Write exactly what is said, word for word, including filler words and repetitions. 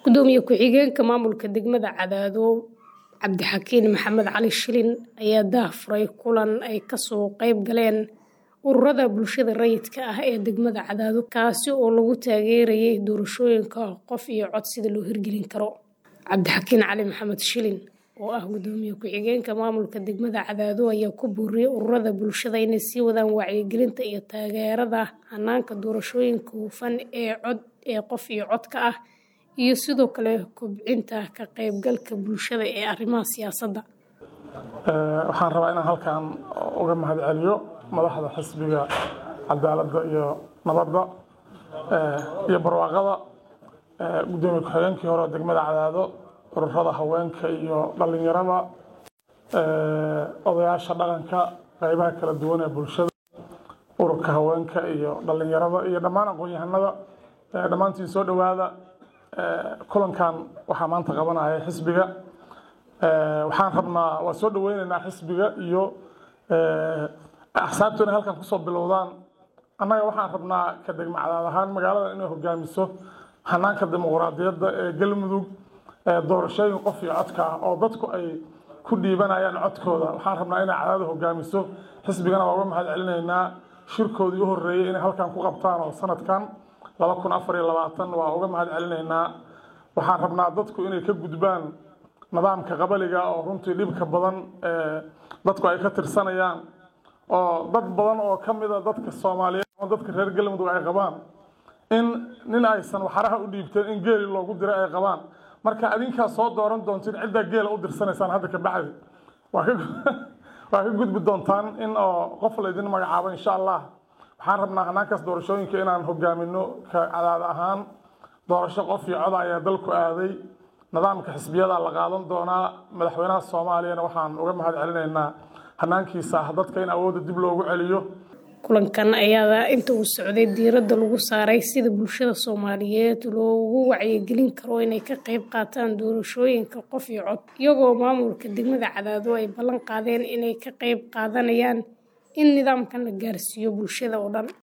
Gudoomiye ku-xigeenka maamulka degmada Cadaado Cabdixakiin Maxamed Cali Shilin ayaa daahfuray kulan ay ka soo qayb galeen ururada bulshada rayidka ah ee degmada Cadaado kaasi oo lagu taageerayay doorashooyinka qof iyo cod sida loo hirgelin karo. Cabdixakiin Cali Maxamed Shilin oo ah gudoomiye ku-xigeenka maamulka degmada Cadaado ayaa ku booriyay ururada bulshada inay sii wadaan wacyigelinta iyo taageerada hanaanka doorashooyinka hufan ee cod ee qof iyo codka ah iyo sidoo kale kobcinta ka qaybgalka bulshada ee arrimaha siyaasadda. waxaan rabaa inaan halkan uga mahadceliyo madaxda xisbiga cadaaladda iyo nabadda iyo barwaaqada gudoomiye ku-xigeenkii hore degmada Cadaado ururada haweenka iyo dhalinyarada odayaasha dhaqanka qaybaha kala duwan ee bulshada ururka haweenka iyo dhalinyarada iyo dhammaan aqoon-yahanada dhammaantiin soo dhawaada. kulankan waxaa maanta qabanaya xisbiga waxaan rabnaa waa soo dhaweynaynaa xisbiga iyo axsaabtuna halkan kusoo bilowdaan. annaga waxaan rabnaa ka degmo Cadaado ahaan magaalada inay hogaamiso hanaanka dimuqraadiyadda ee galmudug doorashooyin qof iyo codka ah oo dadku ay ku dhiibanayaan codkooda. waxaan rabnaa inay Cadaado hogaamiso xisbigana waa uga mahadcelinaynaa shirkoodii u horeeyay inay halkan ku qabtaan oo sanadkan laba kun afar iyo labaatan waa uga mahadcelinaynaa. waxaan rabnaa dadku inay ka gudbaan nidaamka qabaliga oo runtii dhibka badan ee dadku ay ka tirsanayaan oo dad badan oo ka mid ah dadka Soomaaliyeed oo dadka reer galmudug ay qabaan in nin aysan waxaraha u dhiibteen in geeli loogu diray ay qabaan. marka adinkaa soo dooran doontiin cidda geela u dirsanaysaan hadda ka bacdi waa ka waa ka gudbi doontaan in oo qof la idin magacaabo insha Allah. waxaan rabnaa hanaankaas doorashooyinka inaan hogaamino ka Cadaado ahaan doorasho qof iyo cod ayaa dalku aaday nidaamka xisbiyada la qaadan doonaa madaxweynaha Soomaaliyeed waxaan uga mahadcelinaynaa hanaankiisa dadka in awood dib loogu celiyo. kulankan ayaa inta uu socday diiradda lagu saaray sida bulshada Soomaaliyeed loogu wacyigelin karo inay ka qayb qaataan doorashooyinka qof iyo cod iyagoo maamulka degmada Cadaado ay ballan qaadeen inay ka qayb qaadanayaan in nidaamkan la gaarsiiyo bulshada oo dhan.